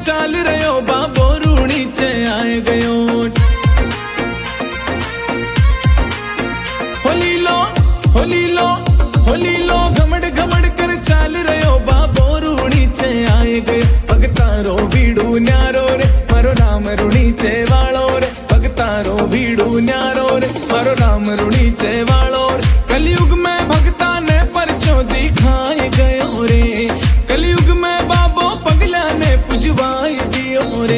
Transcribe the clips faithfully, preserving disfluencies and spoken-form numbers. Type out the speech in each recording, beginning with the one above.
चाल रहे हो बाबो रूणी चे आए गयो। होली लो होली लो होली लो घमड़ घमड़ कर चाल रहे हो बाबो रूणी चे आए गए। भगतारो बीड़ू न्यारो रे मारो नाम रूणी चे वालो रे। भगतारो बीड़ू न्यारो रे मारो नाम रूणी चे वालो रे। कलयुग में भगता ने परचो दिखाए गयो रे। कलयुग में बाबो पगला ने पुजवाई दियो रे।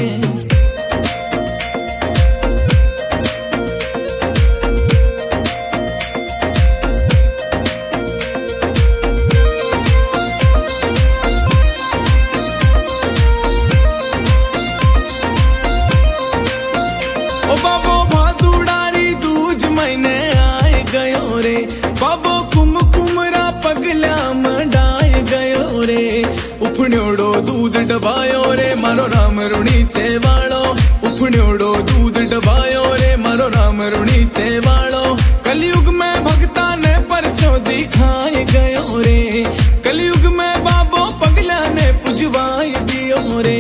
ओ बाबो भादुड़ारी दूज महीने आए गयो रे। बाबो कुम कुमरा पगला मंडाए गयो रे। उफण्योड़ो दूध डबायो रे मारो राम रूणी चे वालो। उफण्योड़ो दूध डबायो रे मारो राम रूणी चे वालो। कलयुग में भगता ने परचो दिखाए गयो रे। कलयुग में बाबो पगला ने पुजवाई दियो रे।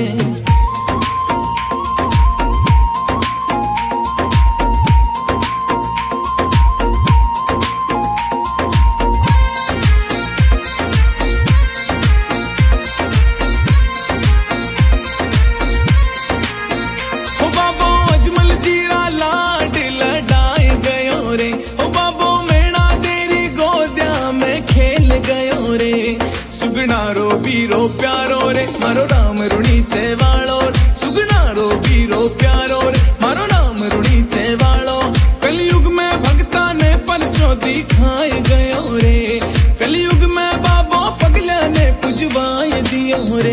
जीरा लाड लडाए गयो रे। ओ बाबो मेणा तेरी गोद्या में खेल गयो रे। सुगनारो बीरो प्यारो रे मारो राम रूणी चे वालो। सुगनारो बीरो प्यारो रे मारो राम रूणी चे वालो। कलयुग में भगता ने परचो दिखाए गयो रे। कलयुग में बाबो पगला ने पुजवाई दियो रे।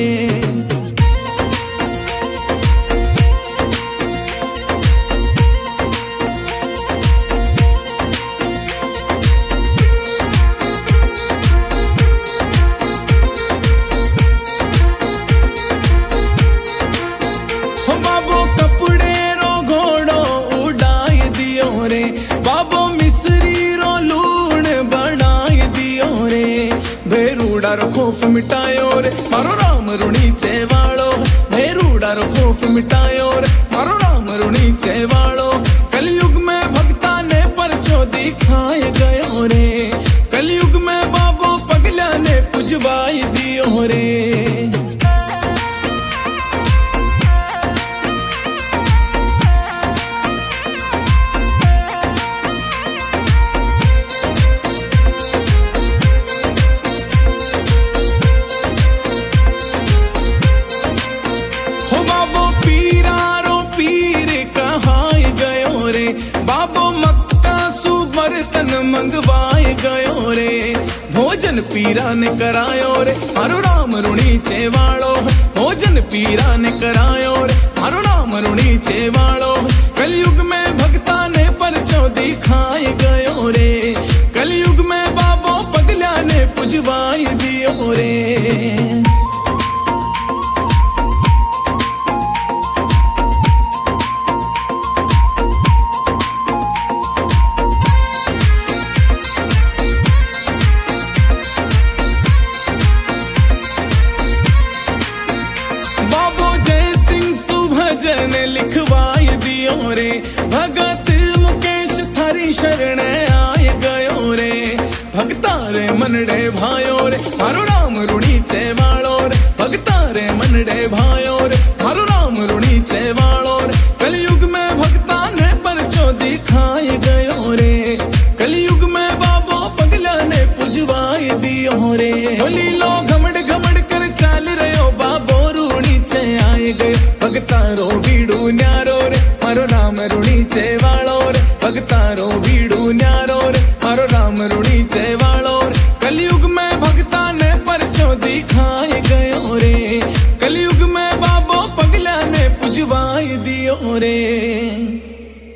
बाबो कपड़े रो घोड़ो उड़ाई दियो रे। बाबो मिस्री रो लूण बनाई दियो रे। भेरूड़ा रो खौफ मिटायो रे मारो राम रूणी चे वालो। भेरूड़ा रो खौफ मिटायो रे मारो राम रूणी चे वालो। कलयुग में भगता ने परचो दिखाए गयो रे। कलयुग में बाबो पगला ने पुजवाई दियो रे। बाबो मक्का सु बर्तन मंगवाए गयो रे। भोजन पीरा ने करायो रे मारो राम रूणी चे वालो। भोजन पीरा ने करायो रे मारो राम रूणी चे वालो। कलयुग में भगता ने परचो दिखाए गयो रे। कलयुग में बाबो पगला ने पुजवाई दियो रे। भजन लिखवाई दियो रे। भगत मुकेश थारी शरण आए गयो रे। भगता रे मनडे भायो रे मारो राम रूणी चे वालो रे। भगता रे मनडे भायो रे मारो राम रूणी चे वालो रे। कलयुग में भगता ने परचो दिखाए गयो रे। कलयुग में बाबो पगला ने पुजवाई दियो रे। होली लो घमड़ घमड़ कर चाल रहे हो बाबो रूणी चे आए गए। भगतारो बीड़ू न्यारो रे मारो नाम रूणी चे वालो रे। भगतारो बीड़ू